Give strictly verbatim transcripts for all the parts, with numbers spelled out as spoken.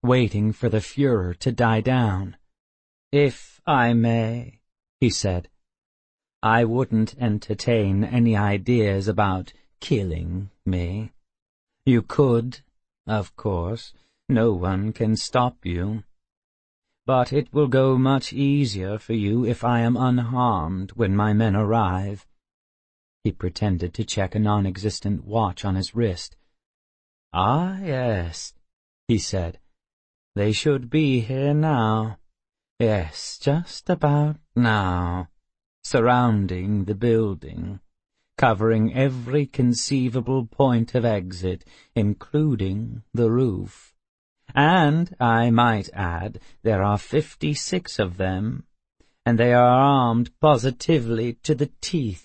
waiting for the furor to die down. "If I may," he said, "I wouldn't entertain any ideas about killing me. You could, of course. No one can stop you. But it will go much easier for you if I am unharmed when my men arrive." He pretended to check a non-existent watch on his wrist. "Ah, yes," he said. "They should be here now. Yes, just about now. Surrounding the building, covering every conceivable point of exit, including the roof. And, I might add, there are fifty-six of them, and they are armed positively to the teeth.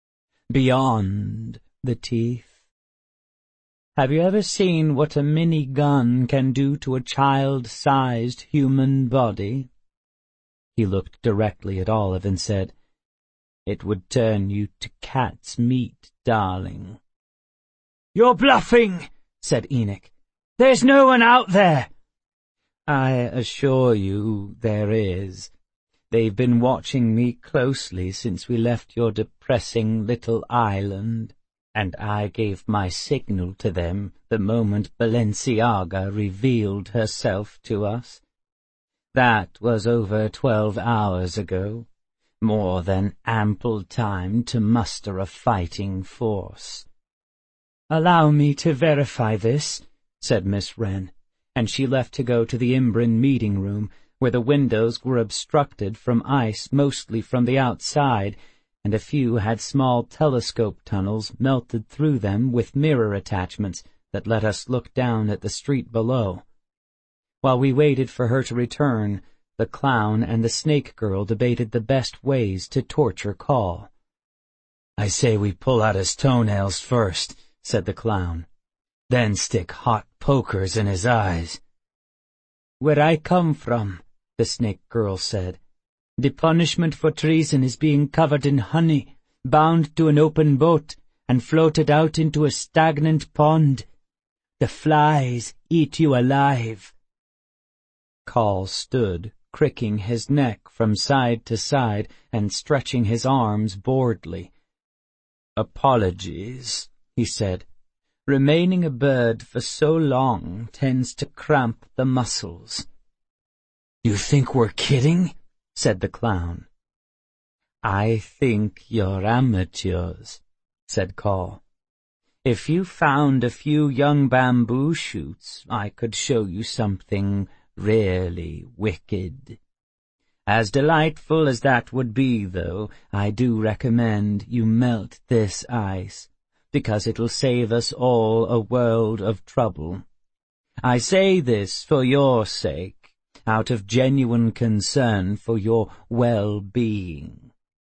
Beyond the teeth. Have you ever seen what a mini-gun can do to a child-sized human body?" He looked directly at Olive and said, "It would turn you to cat's meat, darling." "You're bluffing," said Enoch. "There's no one out there." "I assure you there is. They've been watching me closely since we left your depressing little island, and I gave my signal to them the moment Balenciaga revealed herself to us. That was over twelve hours ago, more than ample time to muster a fighting force." "Allow me to verify this," said Miss Wren, and she left to go to the Imbrin meeting room, where the windows were obstructed from ice mostly from the outside, and a few had small telescope tunnels melted through them with mirror attachments that let us look down at the street below. While we waited for her to return, the clown and the snake girl debated the best ways to torture Call. "I say we pull out his toenails first," said the clown. "Then stick hot pokers in his eyes." "Where I come from," the snake girl said, "the punishment for treason is being covered in honey, bound to an open boat, and floated out into a stagnant pond. The flies eat you alive." Call stood, cricking his neck from side to side and stretching his arms boredly. "Apologies," he said. "Remaining a bird for so long tends to cramp the muscles." "You think we're kidding?" said the clown. "I think you're amateurs," said Call. "If you found a few young bamboo shoots, I could show you something really wicked. As delightful as that would be, though, I do recommend you melt this ice, because it'll save us all a world of trouble. I say this for your sake, out of genuine concern for your well-being."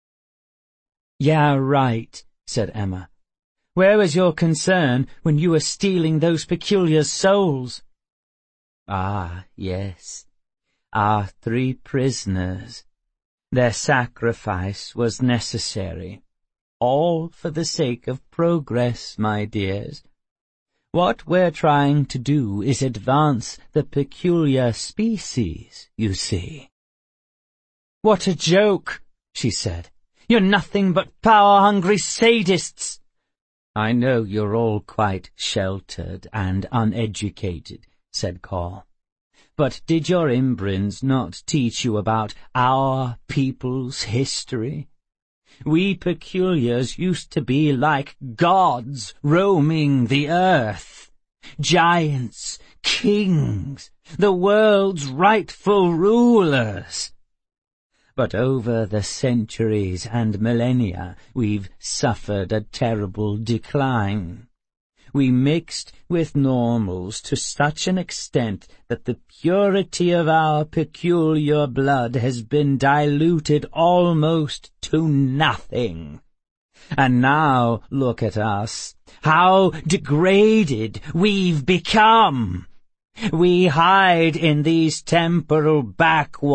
"Yeah, right," said Emma. "Where was your concern when you were stealing those peculiar souls?" "Ah, yes, our three prisoners. Their sacrifice was necessary, all for the sake of progress, my dears. What we're trying to do is advance the peculiar species, you see." "What a joke," she said. "You're nothing but power-hungry sadists." "I know you're all quite sheltered and uneducated," said Call. "But did your Imbrins not teach you about our people's history? We peculiars used to be like gods roaming the earth, giants, kings, the world's rightful rulers. But over the centuries and millennia we've suffered a terrible decline. We mixed with normals to such an extent that the purity of our peculiar blood has been diluted almost to nothing. And now look at us, how degraded we've become. We hide in these temporal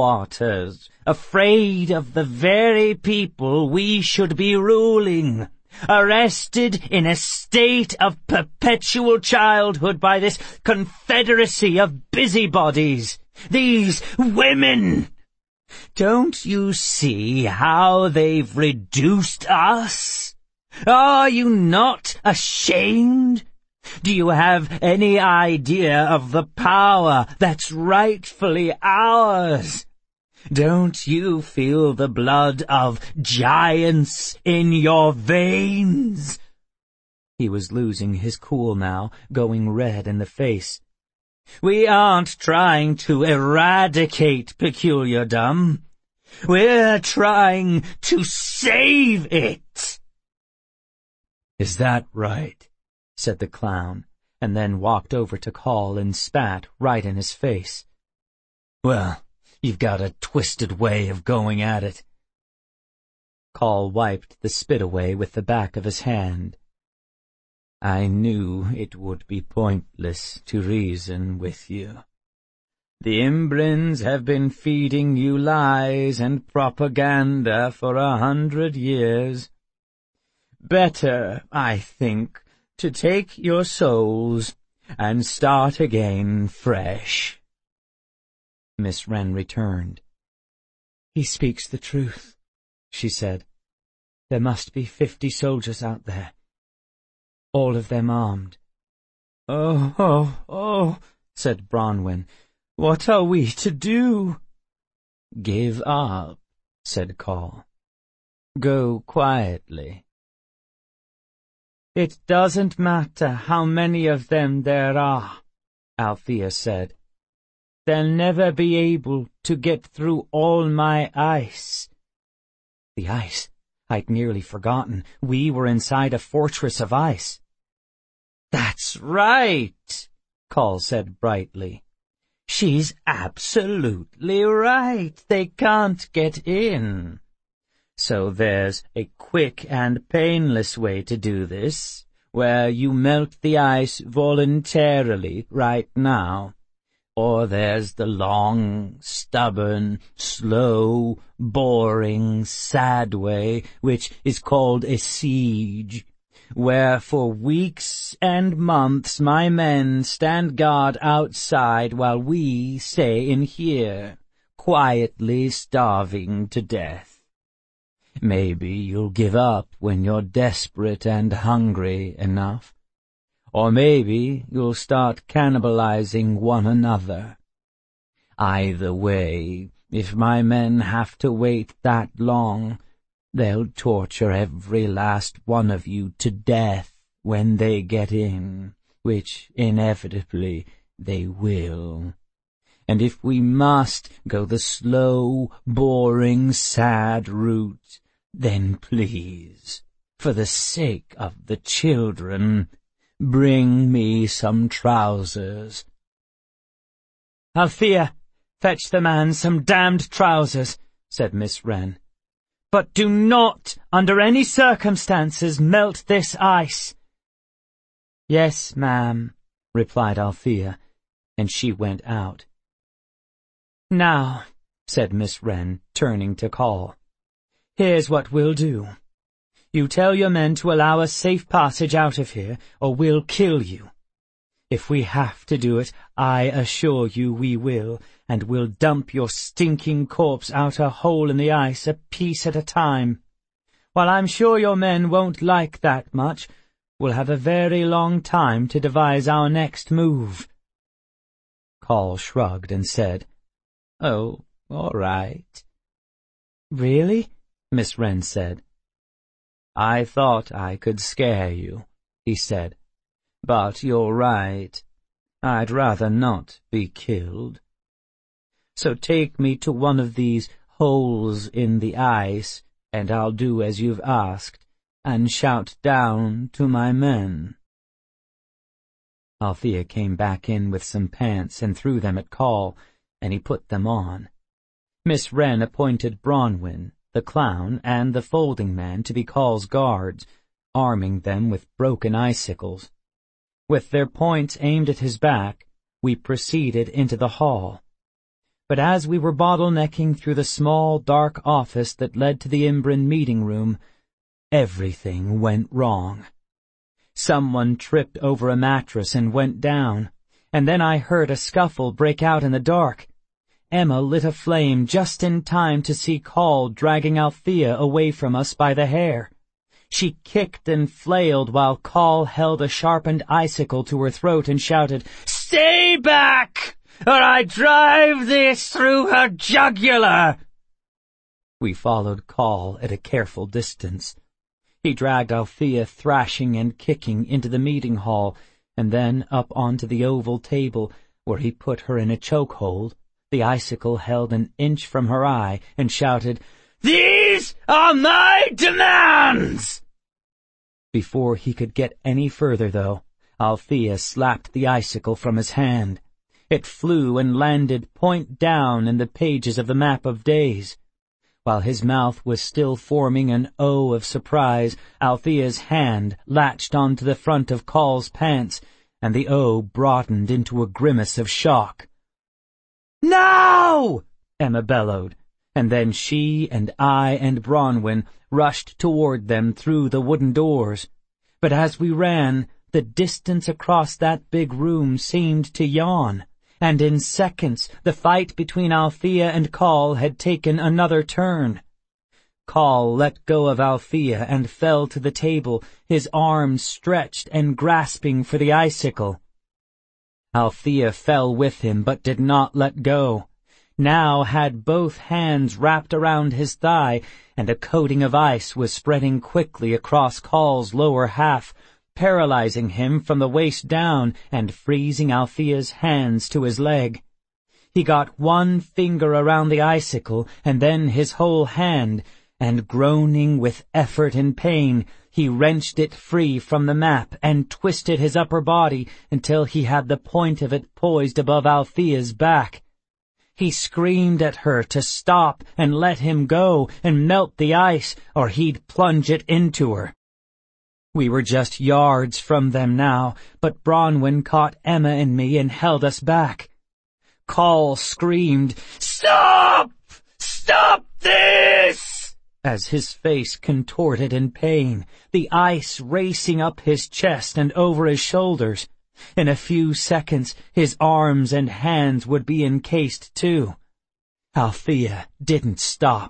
backwaters, afraid of the very people we should be ruling, arrested in a state of perpetual childhood by this confederacy of busybodies, these women. Don't you see how they've reduced us? Are you not ashamed? Do you have any idea of the power that's rightfully ours? Don't you feel the blood of giants in your veins?" He was losing his cool now, going red in the face. "We aren't trying to eradicate peculiardom. We're trying to save it." "Is that right?" said the clown, and then walked over to Call and spat right in his face. "Well, you've got a twisted way of going at it." Call wiped the spit away with the back of his hand. "I knew it would be pointless to reason with you. The Imbrins have been feeding you lies and propaganda for a hundred years. Better, I think, to take your souls and start again fresh." Miss Wren returned. "He speaks the truth," she said. "There must be fifty soldiers out there, all of them armed." "Oh, oh, oh," said Bronwyn. "What are we to do?" "Give up," said Call. "Go quietly." "It doesn't matter how many of them there are," Althea said. "They'll never be able to get through all my ice." The ice? I'd nearly forgotten. We were inside a fortress of ice. "That's right," Call said brightly. "She's absolutely right. They can't get in. So there's a quick and painless way to do this, where you melt the ice voluntarily right now. Or there's the long, stubborn, slow, boring, sad way, which is called a siege, where for weeks and months my men stand guard outside while we stay in here, quietly starving to death. Maybe you'll give up when you're desperate and hungry enough. Or maybe you'll start cannibalizing one another. Either way, if my men have to wait that long, they'll torture every last one of you to death when they get in, which inevitably they will. And if we must go the slow, boring, sad route, then please, for the sake of the children, bring me some trousers." "Althea, fetch the man some damned trousers," said Miss Wren. "But do not, under any circumstances, melt this ice." "Yes, ma'am," replied Althea, and she went out. "Now," said Miss Wren, turning to Call, "here's what we'll do. You tell your men to allow us safe passage out of here, or we'll kill you. If we have to do it, I assure you we will, and we'll dump your stinking corpse out a hole in the ice a piece at a time. While I'm sure your men won't like that much, we'll have a very long time to devise our next move." Call shrugged and said, "Oh, all right." "Really?" Miss Wren said. "I thought I could scare you," he said. "But you're right. I'd rather not be killed. So take me to one of these holes in the ice, and I'll do as you've asked, and shout down to my men." Althea came back in with some pants and threw them at Call, and he put them on. Miss Wren appointed Bronwyn, the clown, and the folding man to be Call's guards, arming them with broken icicles. With their points aimed at his back, we proceeded into the hall. But as we were bottlenecking through the small, dark office that led to the Imbrin meeting room, everything went wrong. Someone tripped over a mattress and went down, and then I heard a scuffle break out in the dark. Emma lit a flame just in time to see Coll dragging Althea away from us by the hair. She kicked and flailed while Coll held a sharpened icicle to her throat and shouted, "Stay back, or I drive this through her jugular!" We followed Coll at a careful distance. He dragged Althea thrashing and kicking into the meeting hall, and then up onto the oval table, where he put her in a chokehold, the icicle held an inch from her eye, and shouted, "These are my demands!" Before he could get any further, though, Althea slapped the icicle from his hand. It flew and landed point down in the pages of the map of days. While his mouth was still forming an O of surprise, Althea's hand latched onto the front of Coll's pants, and the O broadened into a grimace of shock. "Now!" Emma bellowed, and then she and I and Bronwyn rushed toward them through the wooden doors. But as we ran, the distance across that big room seemed to yawn, and in seconds the fight between Althea and Coll had taken another turn. Coll let go of Althea and fell to the table, his arms stretched and grasping for the icicle. Althea fell with him but did not let go. Now had both hands wrapped around his thigh, and a coating of ice was spreading quickly across Coll's lower half, paralyzing him from the waist down and freezing Althea's hands to his leg. He got one finger around the icicle and then his whole hand, and groaning with effort and pain, he wrenched it free from the map and twisted his upper body until he had the point of it poised above Althea's back. He screamed at her to stop and let him go and melt the ice, or he'd plunge it into her. We were just yards from them now, but Bronwyn caught Emma and me and held us back. Coll screamed, "Stop! Stop this!" as his face contorted in pain, the ice racing up his chest and over his shoulders. In a few seconds, his arms and hands would be encased too. Althea didn't stop.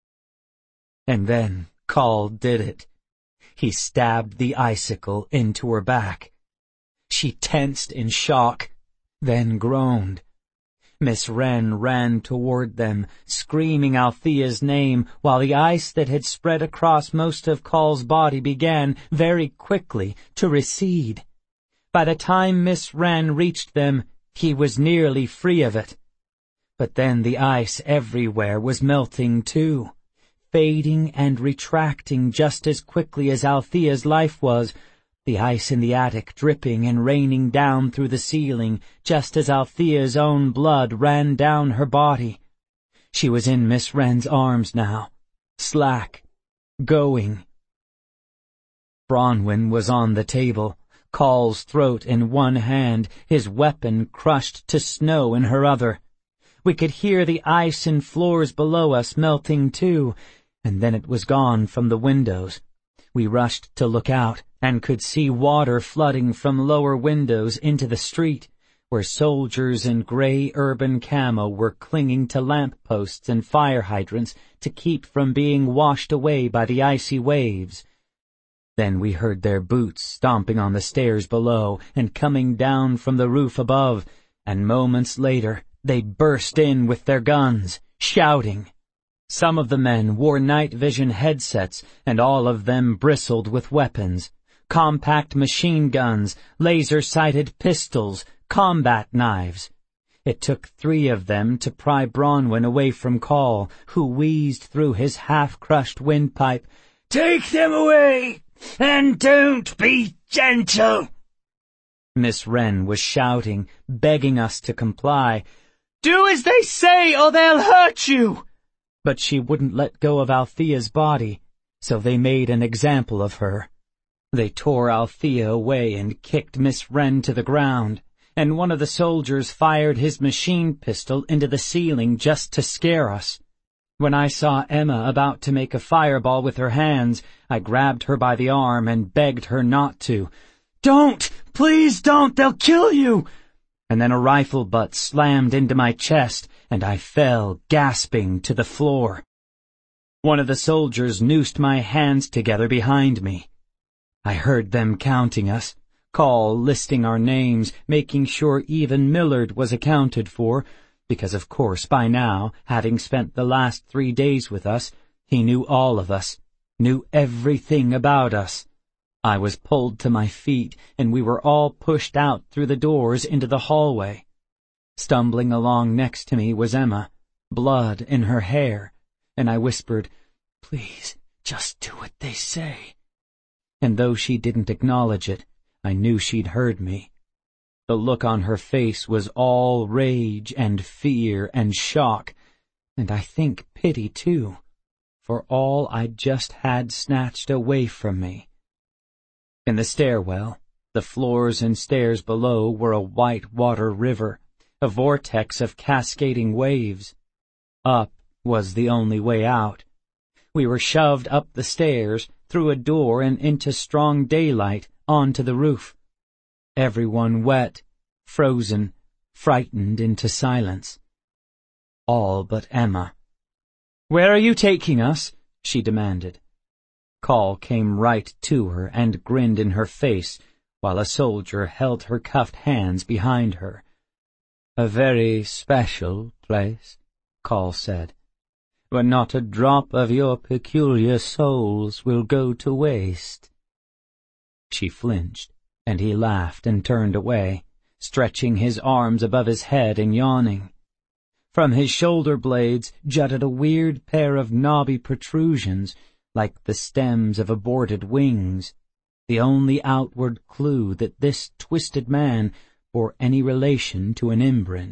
And then Coll did it. He stabbed the icicle into her back. She tensed in shock, then groaned. Miss Wren ran toward them, screaming Althea's name, while the ice that had spread across most of Coll's body began, very quickly, to recede. By the time Miss Wren reached them, he was nearly free of it. But then the ice everywhere was melting too, fading and retracting just as quickly as Althea's life was, the ice in the attic dripping and raining down through the ceiling just as Althea's own blood ran down her body. She was in Miss Wren's arms now, slack, going. Bronwyn was on the table, Coll's throat in one hand, his weapon crushed to snow in her other. We could hear the ice in floors below us melting too, and then it was gone from the windows. We rushed to look out, and could see water flooding from lower windows into the street, where soldiers in gray urban camo were clinging to lamp-posts and fire hydrants to keep from being washed away by the icy waves. Then we heard their boots stomping on the stairs below and coming down from the roof above, and moments later they burst in with their guns, shouting. Some of the men wore night vision headsets, and all of them bristled with weapons. Compact machine guns, laser-sighted pistols, combat knives. It took three of them to pry Bronwyn away from Coll, who wheezed through his half-crushed windpipe, "Take them away! And don't be gentle!" Miss Wren was shouting, begging us to comply. "Do as they say, or they'll hurt you!" But she wouldn't let go of Althea's body, so they made an example of her. They tore Althea away and kicked Miss Wren to the ground, and one of the soldiers fired his machine pistol into the ceiling just to scare us. When I saw Emma about to make a fireball with her hands, I grabbed her by the arm and begged her not to. "Don't! Please don't! They'll kill you!" And then a rifle butt slammed into my chest, and I fell, gasping, to the floor. One of the soldiers noosed my hands together behind me. I heard them counting us, Call listing our names, making sure even Millard was accounted for, because of course by now, having spent the last three days with us, he knew all of us, knew everything about us. I was pulled to my feet, and we were all pushed out through the doors into the hallway. Stumbling along next to me was Emma, blood in her hair, and I whispered, "Please, just do what they say." And though she didn't acknowledge it, I knew she'd heard me. The look on her face was all rage and fear and shock, and I think pity too, for all I'd just had snatched away from me. In the stairwell, the floors and stairs below were a white water river, a vortex of cascading waves. Up was the only way out. We were shoved up the stairs, through a door and into strong daylight, onto the roof. Everyone wet, frozen, frightened into silence. All but Emma. "Where are you taking us?" she demanded. Call came right to her and grinned in her face, while a soldier held her cuffed hands behind her. "A very special place," Call said, "but not a drop of your peculiar souls will go to waste." She flinched, and he laughed and turned away, stretching his arms above his head and yawning. From his shoulder blades jutted a weird pair of knobby protrusions, like the stems of aborted wings, the only outward clue that this twisted man bore any relation to an Imbrin.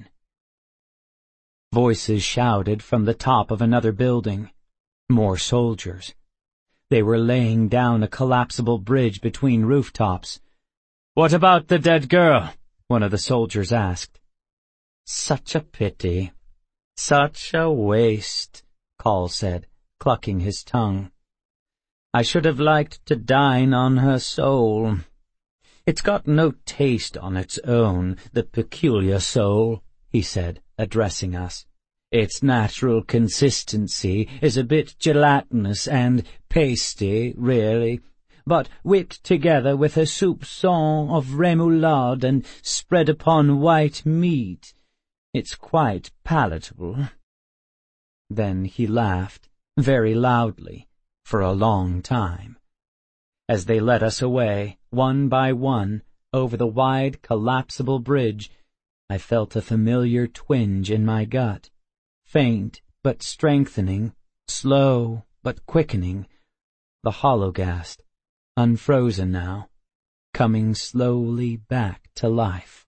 Voices shouted from the top of another building. More soldiers. They were laying down a collapsible bridge between rooftops. "What about the dead girl?" one of the soldiers asked. "Such a pity. Such a waste," Call said, clucking his tongue. "I should have liked to dine on her soul. It's got no taste on its own, the peculiar soul," he said, addressing us. "Its natural consistency is a bit gelatinous and pasty, really, but whipped together with a soupçon of remoulade and spread upon white meat, it's quite palatable." Then he laughed, very loudly, for a long time. As they led us away, one by one, over the wide, collapsible bridge, I felt a familiar twinge in my gut, faint but strengthening, slow but quickening, the hollow-gassed, unfrozen now, coming slowly back to life.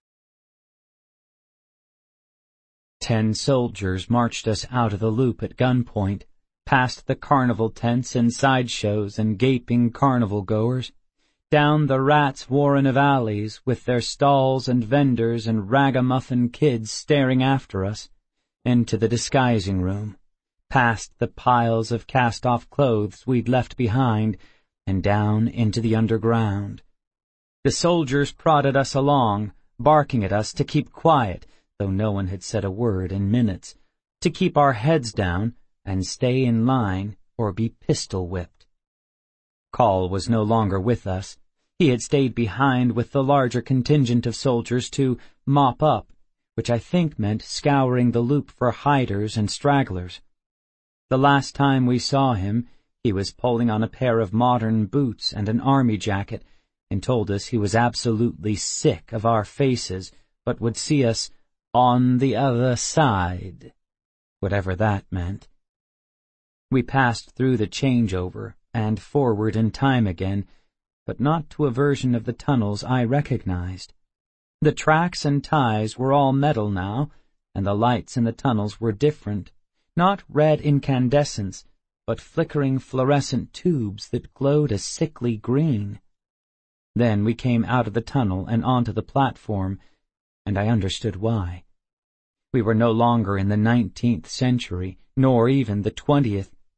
Ten soldiers marched us out of the loop at gunpoint, past the carnival tents and sideshows and gaping carnival-goers, down the rats' warren of alleys with their stalls and vendors and ragamuffin kids staring after us, into the disguising room, past the piles of cast-off clothes we'd left behind, and down into the underground. The soldiers prodded us along, barking at us to keep quiet, though no one had said a word in minutes, to keep our heads down and stay in line or be pistol-whipped. Call was no longer with us. He had stayed behind with the larger contingent of soldiers to mop up, which I think meant scouring the loop for hiders and stragglers. The last time we saw him, he was pulling on a pair of modern boots and an army jacket, and told us he was absolutely sick of our faces, but would see us on the other side, whatever that meant. We passed through the changeover and forward in time again, but not to a version of the tunnels I recognized. The tracks and ties were all metal now, and the lights in the tunnels were different, not red incandescents, but flickering fluorescent tubes that glowed a sickly green. Then we came out of the tunnel and onto the platform, and I understood why. We were no longer in the nineteenth century, nor even the twentieth.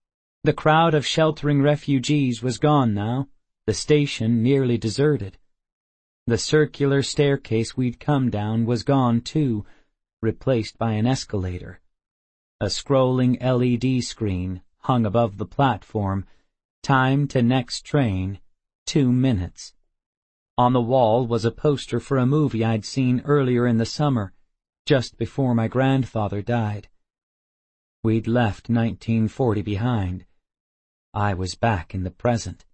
The crowd of sheltering refugees was gone now, the station nearly deserted. The circular staircase we'd come down was gone too, replaced by an escalator. A scrolling L E D screen hung above the platform, time to next train, two minutes. On the wall was a poster for a movie I'd seen earlier in the summer, just before my grandfather died. We'd left nineteen forty behind. I was back in the present.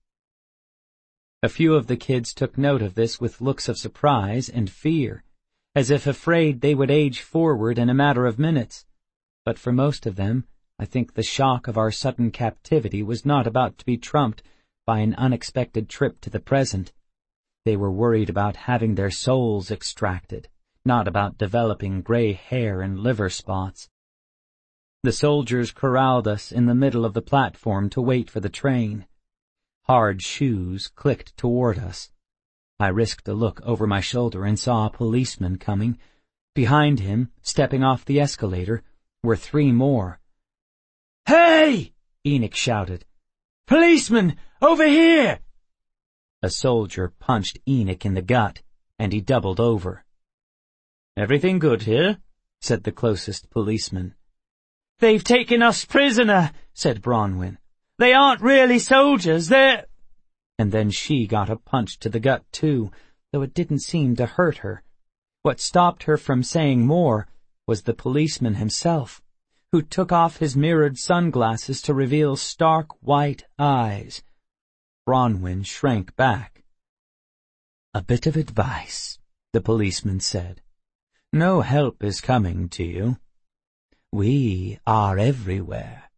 A few of the kids took note of this with looks of surprise and fear, as if afraid they would age forward in a matter of minutes. But for most of them, I think the shock of our sudden captivity was not about to be trumped by an unexpected trip to the present. They were worried about having their souls extracted, not about developing gray hair and liver spots. The soldiers corralled us in the middle of the platform to wait for the train. Hard shoes clicked toward us. I risked a look over my shoulder and saw a policeman coming. Behind him, stepping off the escalator, were three more. "Hey!" Enoch shouted. "Policeman, over here!" A soldier punched Enoch in the gut, and he doubled over. "Everything good here?" said the closest policeman. "They've taken us prisoner," said Bronwyn. "They aren't really soldiers, they're—" And then she got a punch to the gut too, though it didn't seem to hurt her. What stopped her from saying more was the policeman himself, who took off his mirrored sunglasses to reveal stark white eyes. Bronwyn shrank back. "A bit of advice," the policeman said. "No help is coming to you. We are everywhere.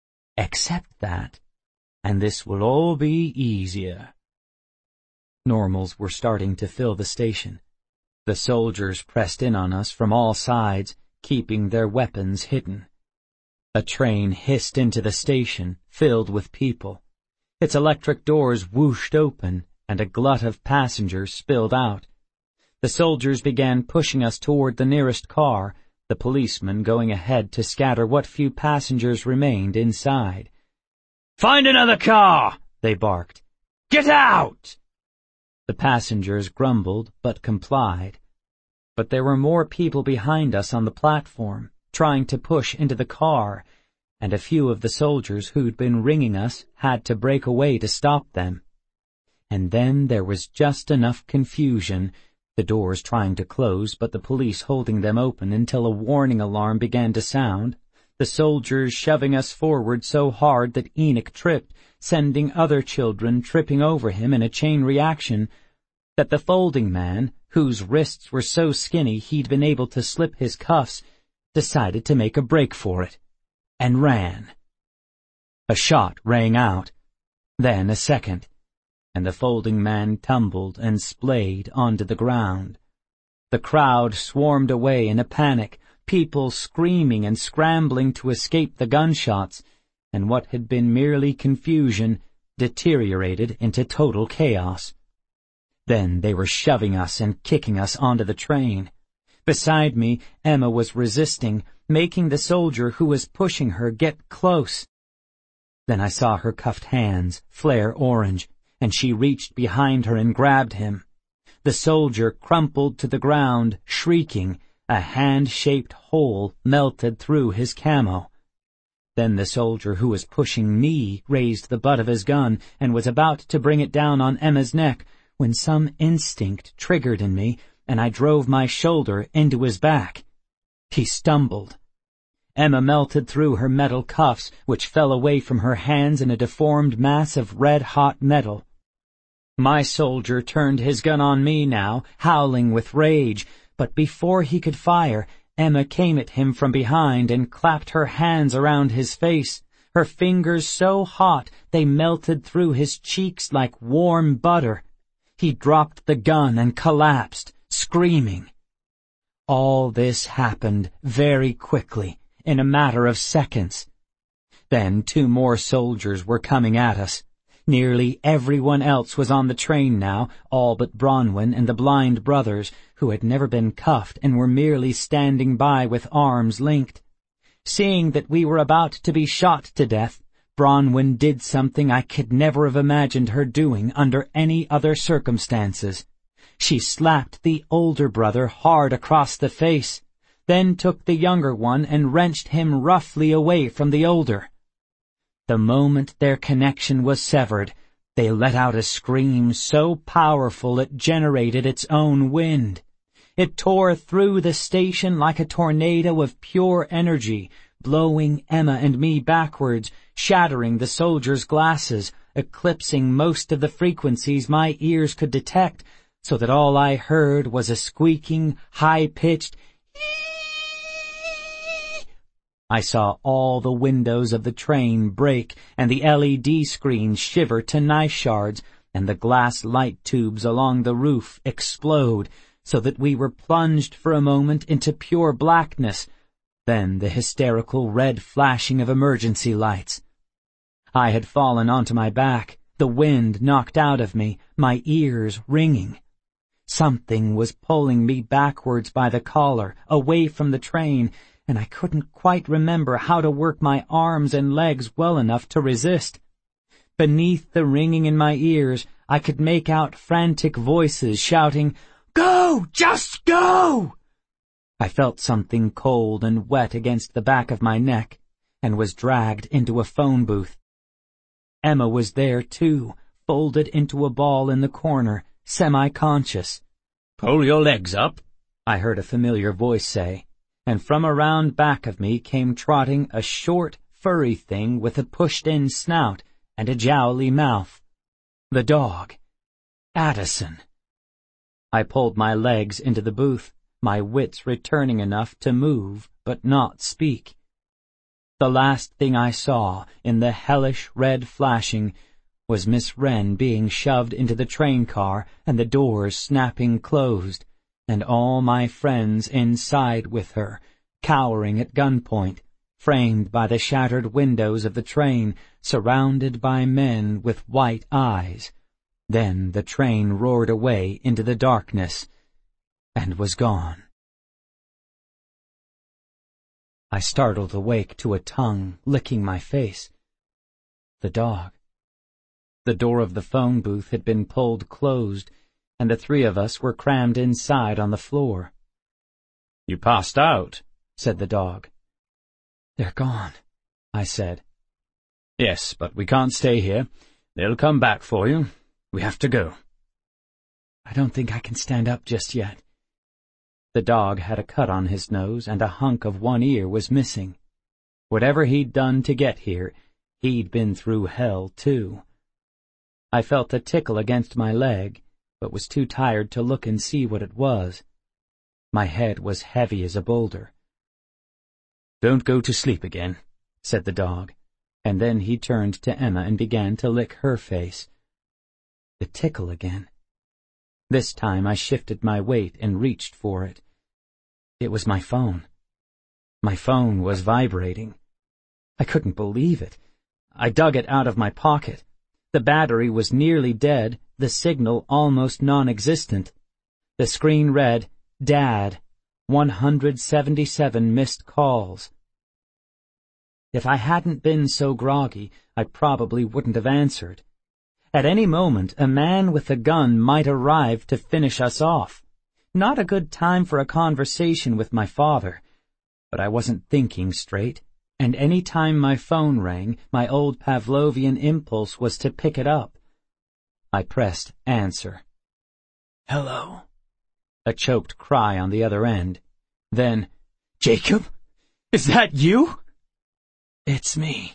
Accept that, and this will all be easier." Normals were starting to fill the station. The soldiers pressed in on us from all sides, keeping their weapons hidden. A train hissed into the station, filled with people. Its electric doors whooshed open, and a glut of passengers spilled out. The soldiers began pushing us toward the nearest car, the policeman going ahead to scatter what few passengers remained inside. "Find another car!" they barked. "Get out!" The passengers grumbled but complied. But there were more people behind us on the platform, trying to push into the car, and a few of the soldiers who'd been ringing us had to break away to stop them. And then there was just enough confusion, the doors trying to close but the police holding them open until a warning alarm began to sound, the soldiers shoving us forward so hard that Enoch tripped, sending other children tripping over him in a chain reaction, that the folding man, whose wrists were so skinny he'd been able to slip his cuffs, decided to make a break for it, and ran. A shot rang out, then a second, and the folding man tumbled and splayed onto the ground. The crowd swarmed away in a panic, people screaming and scrambling to escape the gunshots, and what had been merely confusion deteriorated into total chaos. Then they were shoving us and kicking us onto the train. Beside me, Emma was resisting, making the soldier who was pushing her get close. Then I saw her cuffed hands flare orange, and she reached behind her and grabbed him. The soldier crumpled to the ground, shrieking. A hand-shaped hole melted through his camo. Then the soldier who was pushing me raised the butt of his gun and was about to bring it down on Emma's neck when some instinct triggered in me, and I drove my shoulder into his back. He stumbled. Emma melted through her metal cuffs, which fell away from her hands in a deformed mass of red-hot metal. My soldier turned his gun on me now, howling with rage, but before he could fire, Emma came at him from behind and clapped her hands around his face, her fingers so hot they melted through his cheeks like warm butter. He dropped the gun and collapsed, screaming. All this happened very quickly, in a matter of seconds. Then two more soldiers were coming at us. Nearly everyone else was on the train now, all but Bronwyn and the blind brothers, who had never been cuffed and were merely standing by with arms linked. Seeing that we were about to be shot to death, Bronwyn did something I could never have imagined her doing under any other circumstances. She slapped the older brother hard across the face, then took the younger one and wrenched him roughly away from the older. The moment their connection was severed, they let out a scream so powerful it generated its own wind. It tore through the station like a tornado of pure energy, blowing Emma and me backwards, shattering the soldiers' glasses, eclipsing most of the frequencies my ears could detect, so that all I heard was a squeaking, high-pitched "ee." I saw all the windows of the train break, and the L E D screens shiver to knife shards, and the glass light tubes along the roof explode, so that we were plunged for a moment into pure blackness, then the hysterical red flashing of emergency lights. I had fallen onto my back, the wind knocked out of me, my ears ringing. Something was pulling me backwards by the collar, away from the train, and I couldn't quite remember how to work my arms and legs well enough to resist. Beneath the ringing in my ears, I could make out frantic voices shouting, "Go! Just go!" I felt something cold and wet against the back of my neck, and was dragged into a phone booth. Emma was there too, folded into a ball in the corner, semi-conscious. "Pull your legs up," I heard a familiar voice say, and from around back of me came trotting a short, furry thing with a pushed-in snout and a jowly mouth. The dog. Addison. I pulled my legs into the booth, my wits returning enough to move but not speak. The last thing I saw, in the hellish red flashing, was Miss Wren being shoved into the train car and the doors snapping closed, and all my friends inside with her, cowering at gunpoint, framed by the shattered windows of the train, surrounded by men with white eyes. Then the train roared away into the darkness and was gone. I startled awake to a tongue licking my face. The dog. The door of the phone booth had been pulled closed, and the three of us were crammed inside on the floor. "You passed out," said the dog. "They're gone," I said. "Yes, but we can't stay here. They'll come back for you. We have to go." "I don't think I can stand up just yet." The dog had a cut on his nose, and a hunk of one ear was missing. Whatever he'd done to get here, he'd been through hell, too. I felt a tickle against my leg, but was too tired to look and see what it was. My head was heavy as a boulder. "Don't go to sleep again," said the dog, and then he turned to Emma and began to lick her face. The tickle again. This time I shifted my weight and reached for it. It was my phone. My phone was vibrating. I couldn't believe it. I dug it out of my pocket. The battery was nearly dead, the signal almost non-existent. The screen read, "Dad, one hundred seventy-seven missed calls." If I hadn't been so groggy, I probably wouldn't have answered. At any moment, a man with a gun might arrive to finish us off. Not a good time for a conversation with my father. But I wasn't thinking straight, and any time my phone rang, my old Pavlovian impulse was to pick it up. I pressed answer. "Hello." A choked cry on the other end. Then, "Jacob? Is that you?" "It's me."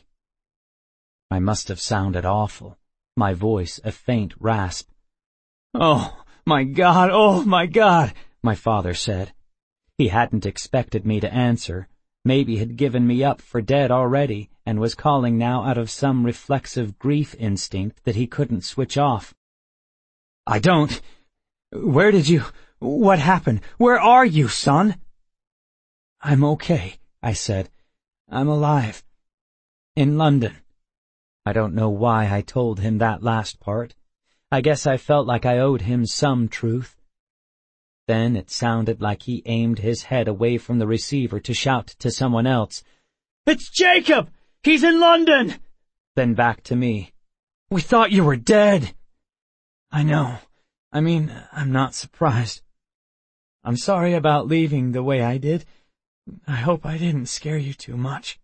I must have sounded awful. My voice a faint rasp. "Oh, my God, oh, my God," my father said. He hadn't expected me to answer, maybe had given me up for dead already, and was calling now out of some reflexive grief instinct that he couldn't switch off. "I don't... Where did you... What happened? Where are you, son?" "I'm okay," I said. "I'm alive. In London." I don't know why I told him that last part. I guess I felt like I owed him some truth. Then it sounded like he aimed his head away from the receiver to shout to someone else, "It's Jacob! He's in London!" Then back to me. "We thought you were dead." "I know. I mean, I'm not surprised. I'm sorry about leaving the way I did. I hope I didn't scare you too much."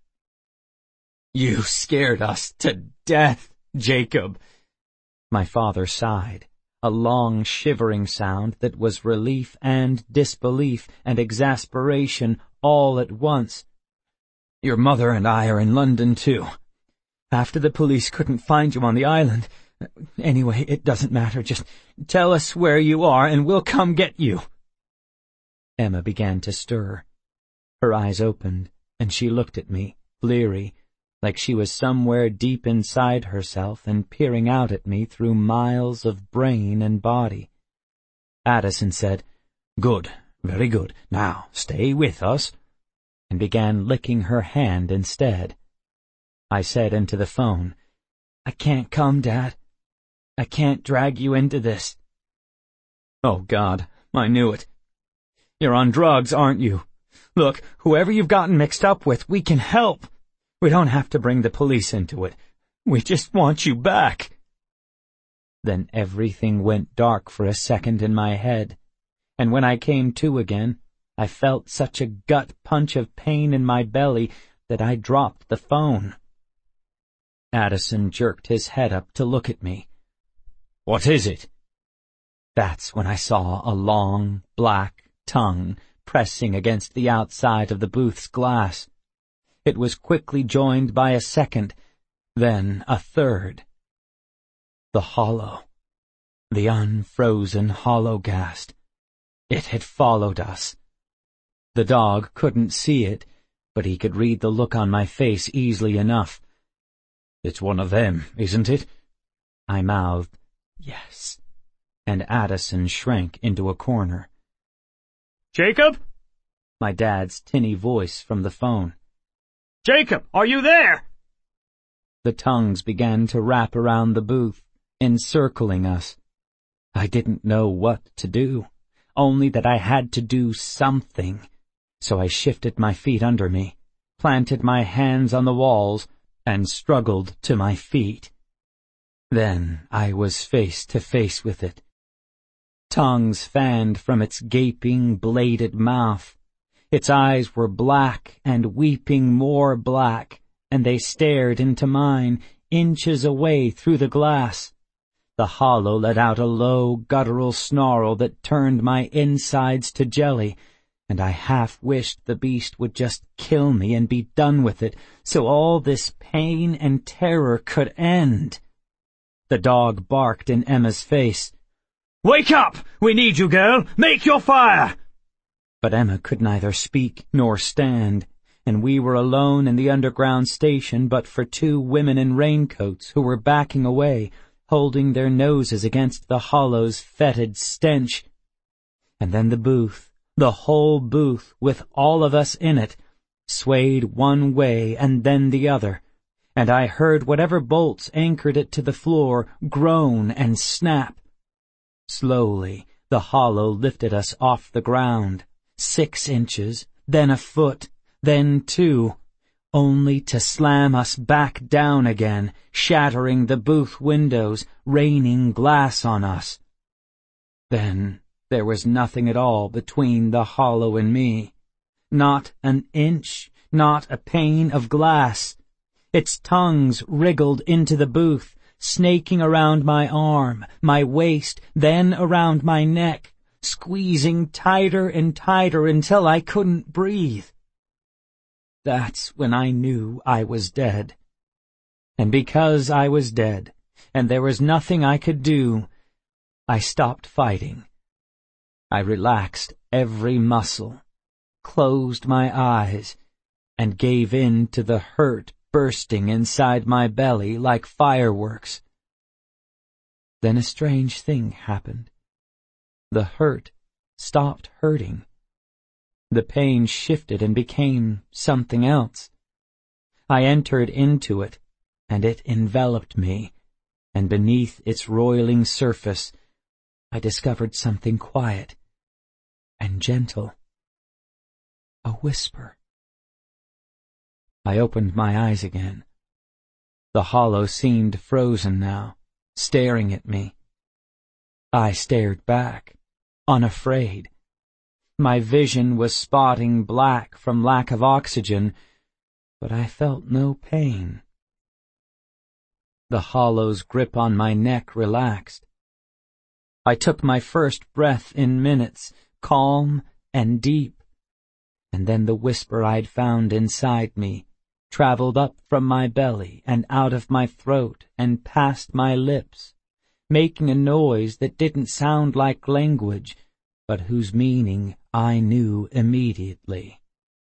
"You scared us to death, Jacob." My father sighed, a long shivering sound that was relief and disbelief and exasperation all at once. "Your mother and I are in London too. After the police couldn't find you on the island. Anyway, it doesn't matter. Just tell us where you are and we'll come get you." Emma began to stir. Her eyes opened, and she looked at me, bleary, like she was somewhere deep inside herself and peering out at me through miles of brain and body. Addison said, "Good, very good. Now, stay with us," and began licking her hand instead. I said into the phone, "I can't come, Dad. I can't drag you into this." "Oh, God, I knew it. You're on drugs, aren't you? Look, whoever you've gotten mixed up with, we can help. We don't have to bring the police into it. We just want you back." Then everything went dark for a second in my head, and when I came to again, I felt such a gut punch of pain in my belly that I dropped the phone. Addison jerked his head up to look at me. "What is it?" That's when I saw a long, black tongue pressing against the outside of the booth's glass. It was quickly joined by a second, then a third. The hollow, the unfrozen Hologhast. It had followed us. The dog couldn't see it, but he could read the look on my face easily enough. "It's one of them, isn't it?" I mouthed, "Yes," and Addison shrank into a corner. "Jacob?" My dad's tinny voice from the phone. "Jacob, are you there?" The tongues began to wrap around the booth, encircling us. I didn't know what to do, only that I had to do something. So I shifted my feet under me, planted my hands on the walls, and struggled to my feet. Then I was face to face with it. Tongues fanned from its gaping, bladed mouth. Its eyes were black and weeping more black, and they stared into mine, inches away through the glass. The hollow let out a low, guttural snarl that turned my insides to jelly, and I half wished the beast would just kill me and be done with it, so all this pain and terror could end. The dog barked in Emma's face. "Wake up! We need you, girl! Make your fire!" But Emma could neither speak nor stand, and we were alone in the underground station but for two women in raincoats who were backing away, holding their noses against the hollow's fetid stench. And then the booth, the whole booth, with all of us in it, swayed one way and then the other, and I heard whatever bolts anchored it to the floor groan and snap. Slowly, the hollow lifted us off the ground, six inches, then a foot, then two, only to slam us back down again, shattering the booth windows, raining glass on us. Then there was nothing at all between the hollow and me. Not an inch, not a pane of glass. Its tongues wriggled into the booth, snaking around my arm, my waist, then around my neck, squeezing tighter and tighter until I couldn't breathe. That's when I knew I was dead. And because I was dead, and there was nothing I could do, I stopped fighting. I relaxed every muscle, closed my eyes, and gave in to the hurt bursting inside my belly like fireworks. Then a strange thing happened. The hurt stopped hurting. The pain shifted and became something else. I entered into it, and it enveloped me, and beneath its roiling surface I discovered something quiet and gentle. A whisper. I opened my eyes again. The hollow seemed frozen now, staring at me. I stared back, unafraid. My vision was spotting black from lack of oxygen, but I felt no pain. The hollow's grip on my neck relaxed. I took my first breath in minutes, calm and deep, and then the whisper I'd found inside me traveled up from my belly and out of my throat and past my lips, making a noise that didn't sound like language, but whose meaning I knew immediately.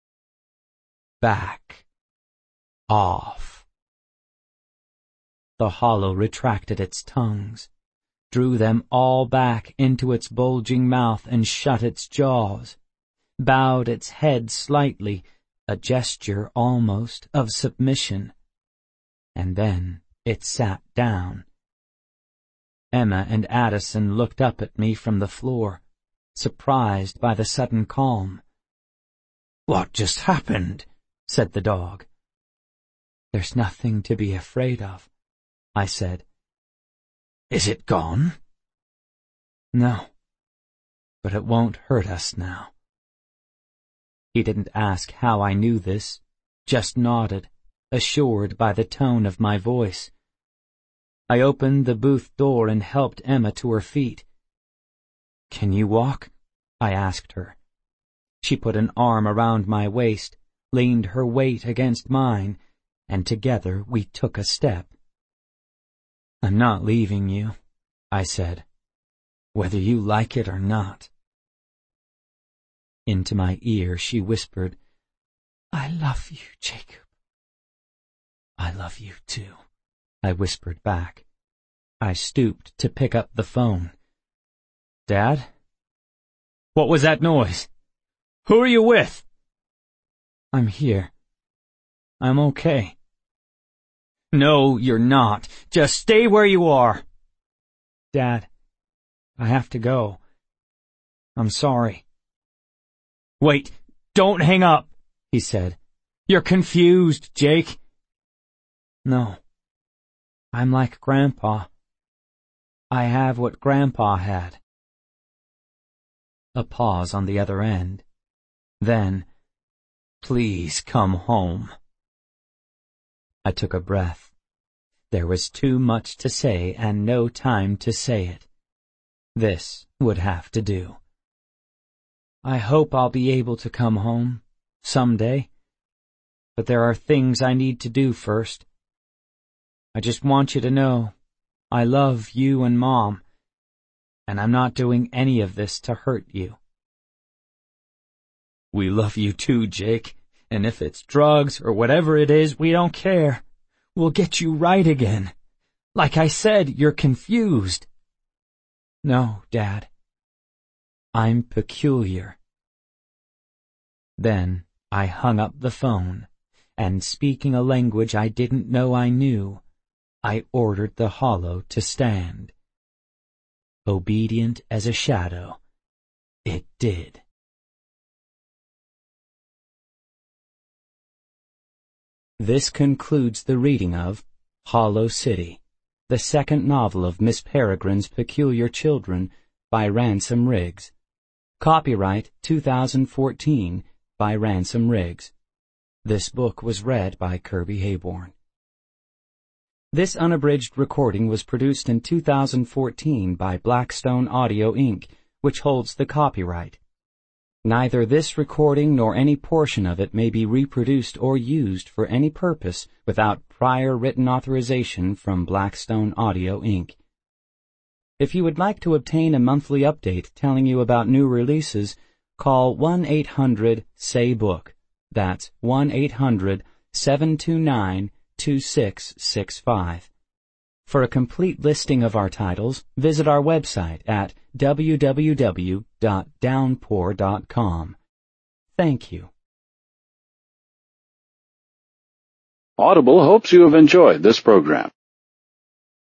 Back. Off. The hollow retracted its tongues, drew them all back into its bulging mouth and shut its jaws, bowed its head slightly, a gesture almost of submission, and then it sat down. Emma and Addison looked up at me from the floor, surprised by the sudden calm. "What just happened?" said the dog. "There's nothing to be afraid of," I said. "Is it gone?" "No, but it won't hurt us now." He didn't ask how I knew this, just nodded, assured by the tone of my voice. I opened the booth door and helped Emma to her feet. "Can you walk?" I asked her. She put an arm around my waist, leaned her weight against mine, and together we took a step. "I'm not leaving you," I said, "whether you like it or not." Into my ear she whispered, "I love you, Jacob." "I love you too," I whispered back. I stooped to pick up the phone. "Dad? What was that noise? Who are you with?" "I'm here. I'm okay." "No, you're not. Just stay where you are." "Dad, I have to go. I'm sorry." "Wait, don't hang up," he said. "You're confused, Jake." "No, I'm like Grandpa. I have what Grandpa had." A pause on the other end. Then, "Please come home." I took a breath. There was too much to say and no time to say it. This would have to do. "I hope I'll be able to come home, someday, but there are things I need to do first. I just want you to know I love you and Mom, and I'm not doing any of this to hurt you." "We love you too, Jake, and if it's drugs or whatever it is, we don't care. We'll get you right again. Like I said, you're confused." "No, Dad. I'm peculiar." Then I hung up the phone, and speaking a language I didn't know I knew, I ordered the hollow to stand. Obedient as a shadow, it did. This concludes the reading of Hollow City, the second novel of Miss Peregrine's Peculiar Children by Ransom Riggs. Copyright two thousand fourteen by Ransom Riggs. This book was read by Kirby Hayborn. This unabridged recording was produced in two thousand fourteen by Blackstone Audio Incorporated, which holds the copyright. Neither this recording nor any portion of it may be reproduced or used for any purpose without prior written authorization from Blackstone Audio Incorporated. If you would like to obtain a monthly update telling you about new releases, call one eight hundred S A Y BOOK. That's one eight hundred seven two nine two six six five. For a complete listing of our titles, visit our website at w w w dot downpour dot com. Thank you. Audible hopes you have enjoyed this program.